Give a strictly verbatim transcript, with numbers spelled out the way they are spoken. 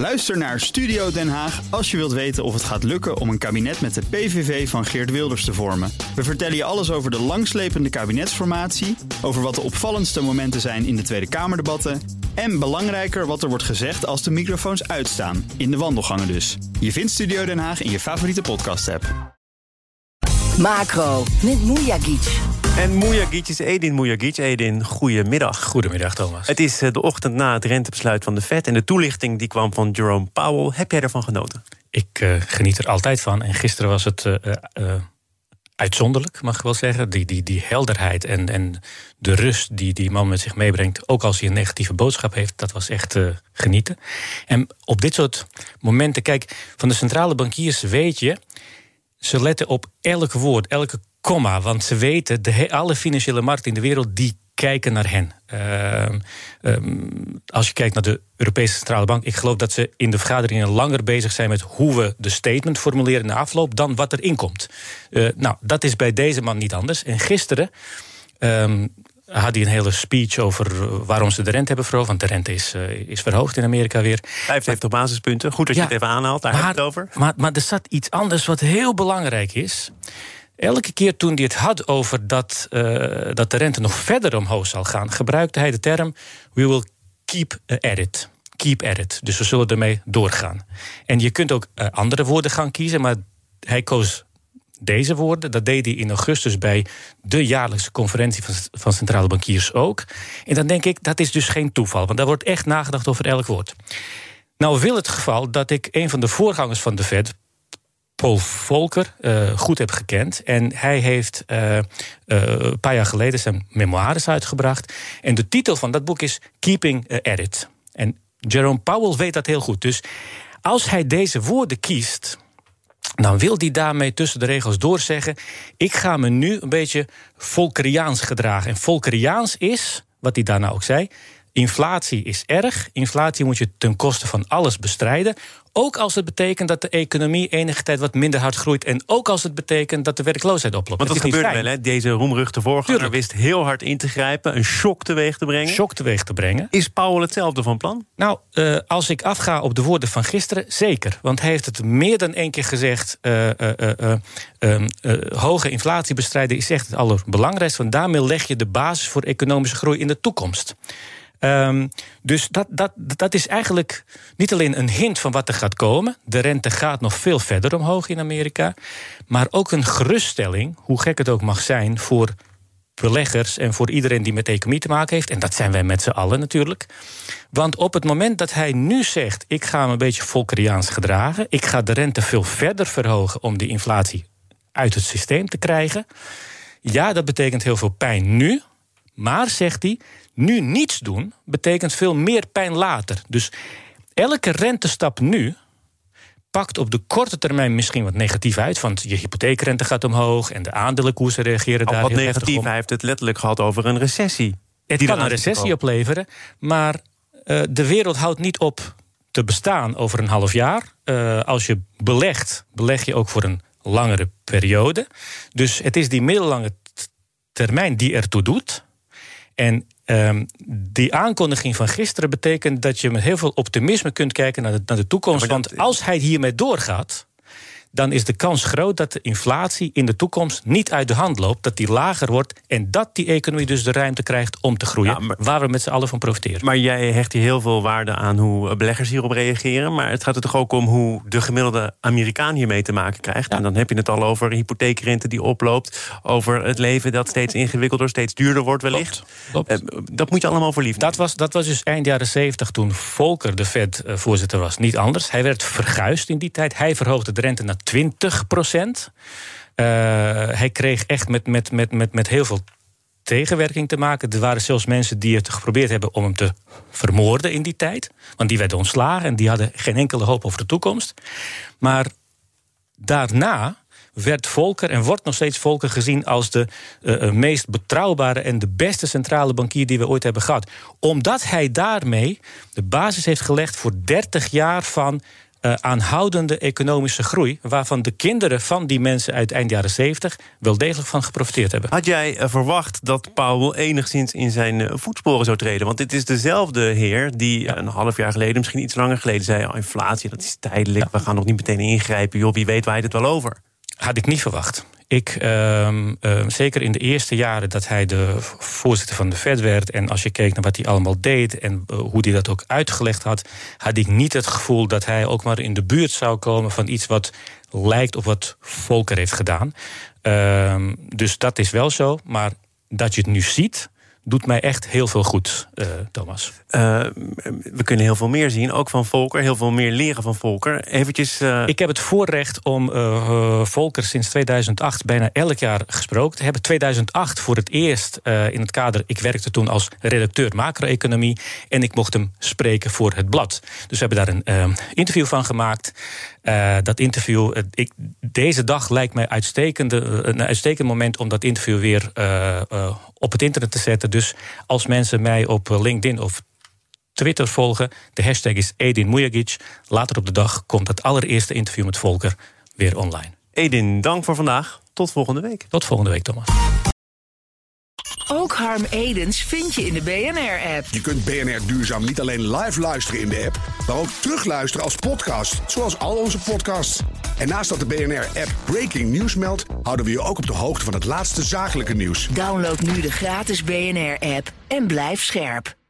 Luister naar Studio Den Haag als je wilt weten of het gaat lukken om een kabinet met de P V V van Geert Wilders te vormen. We vertellen je alles over de langslepende kabinetsformatie, over wat de opvallendste momenten zijn in de Tweede Kamerdebatten en belangrijker wat er wordt gezegd als de microfoons uitstaan, in de wandelgangen dus. Je vindt Studio Den Haag in je favoriete podcast-app. Macro, met Mujagic. En Mujagic is Edin Mujagic. Edin, goedemiddag. Goedemiddag, Thomas. Het is de ochtend na het rentebesluit van de Fed en de toelichting die kwam van Jerome Powell. Heb jij ervan genoten? Ik uh, geniet er altijd van. En gisteren was het uh, uh, uitzonderlijk, mag ik wel zeggen. Die, die, die helderheid en, en de rust die die man met zich meebrengt, ook als hij een negatieve boodschap heeft, dat was echt uh, genieten. En op dit soort momenten, kijk, van de centrale bankiers weet je, ze letten op elk woord, elke komma, want ze weten, de he- alle financiële markten in de wereld, die kijken naar hen. Uh, um, als je kijkt naar de Europese Centrale Bank, ik geloof dat ze in de vergaderingen langer bezig zijn met hoe we de statement formuleren in de afloop dan wat erin komt. Uh, nou, dat is bij deze man niet anders. En gisteren um, had hij een hele speech over waarom ze de rente hebben verhoogd, want de rente is, uh, is verhoogd in Amerika weer. vijfenzeventig basispunten. Goed dat je ja, het even aanhaalt, daar maar, heb je het over. Maar, maar er zat iets anders wat heel belangrijk is. Elke keer toen hij het had over dat, uh, dat de rente nog verder omhoog zal gaan, gebruikte hij de term we will keep at it. Keep at it. Dus we zullen ermee doorgaan. En je kunt ook uh, andere woorden gaan kiezen, maar hij koos deze woorden. Dat deed hij in augustus bij de jaarlijkse conferentie van, van centrale bankiers ook. En dan denk ik, dat is dus geen toeval, want daar wordt echt nagedacht over elk woord. Nou wil het geval dat ik een van de voorgangers van de Fed, Paul Volcker, uh, goed heb gekend. En hij heeft uh, uh, een paar jaar geleden zijn memoires uitgebracht. En de titel van dat boek is Keeping at It. En Jerome Powell weet dat heel goed. Dus als hij deze woorden kiest, dan wil hij daarmee tussen de regels doorzeggen, ik ga me nu een beetje Volckeriaans gedragen. En Volckeriaans is, wat hij daarna ook zei, inflatie is erg. Inflatie moet je ten koste van alles bestrijden. Ook als het betekent dat de economie enige tijd wat minder hard groeit. En ook als het betekent dat de werkloosheid oploopt. Want dat, dat gebeurt wel, hè? Deze roemruchte voorganger Tuurlijk. wist heel hard in te grijpen, een shock teweeg te brengen. Shock teweeg te brengen. Is Powell hetzelfde van plan? Nou, uh, als ik afga op de woorden van gisteren, zeker. Want hij heeft het meer dan één keer gezegd. Uh, uh, uh, uh, uh, uh, hoge inflatie bestrijden is echt het allerbelangrijkste. Want daarmee leg je de basis voor economische groei in de toekomst. Um, dus dat, dat, dat is eigenlijk niet alleen een hint van wat er gaat komen. De rente gaat nog veel verder omhoog in Amerika. Maar ook een geruststelling, hoe gek het ook mag zijn, voor beleggers en voor iedereen die met economie te maken heeft. En dat zijn wij met z'n allen natuurlijk. Want op het moment dat hij nu zegt, ik ga me een beetje Volckeriaans gedragen, ik ga de rente veel verder verhogen om die inflatie uit het systeem te krijgen. Ja, dat betekent heel veel pijn nu. Maar, zegt hij, nu niets doen betekent veel meer pijn later. Dus elke rentestap nu pakt op de korte termijn misschien wat negatief uit, want je hypotheekrente gaat omhoog en de aandelenkoersen reageren Al daar wat heel negatief, om. hij heeft het letterlijk gehad over een recessie. Het kan een recessie opleveren, maar uh, de wereld houdt niet op te bestaan over een half jaar. Uh, als je belegt, beleg je ook voor een langere periode. Dus het is die middellange termijn die ertoe doet. En um, die aankondiging van gisteren betekent dat je met heel veel optimisme kunt kijken naar de, naar de toekomst. Ja, dat, want als hij hiermee doorgaat, dan is de kans groot dat de inflatie in de toekomst niet uit de hand loopt, dat die lager wordt en dat die economie dus de ruimte krijgt om te groeien, ja, maar, waar we met z'n allen van profiteren. Maar jij hecht hier heel veel waarde aan hoe beleggers hierop reageren, maar het gaat er toch ook om hoe de gemiddelde Amerikaan hiermee te maken krijgt. Ja. En dan heb je het al over hypotheekrente die oploopt, over het leven dat steeds ingewikkelder, steeds duurder wordt wellicht. Klopt, klopt. Uh, dat moet je allemaal voor lief nemen. Dat was, dat was dus eind jaren zeventig toen Volcker de Fed-voorzitter was. Niet anders. Hij werd verguisd in die tijd. Hij verhoogde de rente naar twintig procent. Uh, hij kreeg echt met, met, met, met, met heel veel tegenwerking te maken. Er waren zelfs mensen die het geprobeerd hebben om hem te vermoorden in die tijd. Want die werden ontslagen en die hadden geen enkele hoop over de toekomst. Maar daarna werd Volcker en wordt nog steeds Volcker gezien als de uh, meest betrouwbare en de beste centrale bankier die we ooit hebben gehad. Omdat hij daarmee de basis heeft gelegd voor dertig jaar van uh, aanhoudende economische groei, waarvan de kinderen van die mensen uit eind jaren zeventig wel degelijk van geprofiteerd hebben. Had jij uh, verwacht dat Powell enigszins in zijn uh, voetsporen zou treden? Want dit is dezelfde heer die ja. een half jaar geleden, misschien iets langer geleden, zei: oh, inflatie, dat is tijdelijk, ja. we gaan nog niet meteen ingrijpen. Joh, wie weet waait het wel over. Had ik niet verwacht. Ik, uh, uh, zeker in de eerste jaren dat hij de voorzitter van de Fed werd, en als je keek naar wat hij allemaal deed en uh, hoe hij dat ook uitgelegd had, had ik niet het gevoel dat hij ook maar in de buurt zou komen van iets wat lijkt op wat Volcker heeft gedaan. Uh, dus dat is wel zo, maar dat je het nu ziet, doet mij echt heel veel goed, uh, Thomas. Uh, we kunnen heel veel meer zien, ook van Volcker. Heel veel meer leren van Volcker. Eventjes, uh... Ik heb het voorrecht om uh, uh, Volcker sinds tweeduizend acht bijna elk jaar gesproken te hebben. tweeduizend acht voor het eerst uh, in het kader. Ik werkte toen als redacteur macro-economie en ik mocht hem spreken voor het blad. Dus we hebben daar een uh, interview van gemaakt. Uh, dat interview, uh, ik, deze dag lijkt mij uitstekende, uh, een uitstekend moment om dat interview weer uh, uh, op het internet te zetten. Dus als mensen mij op LinkedIn of Twitter volgen, de hashtag is Edin Mujagic. Later op de dag komt het allereerste interview met Volcker weer online. Edin, dank voor vandaag. Tot volgende week. Tot volgende week, Thomas. Ook Harm Edens vind je in de B N R-app. Je kunt B N R Duurzaam niet alleen live luisteren in de app, maar ook terugluisteren als podcast, zoals al onze podcasts. En naast dat de B N R-app Breaking News meldt, houden we je ook op de hoogte van het laatste zakelijke nieuws. Download nu de gratis B N R-app en blijf scherp.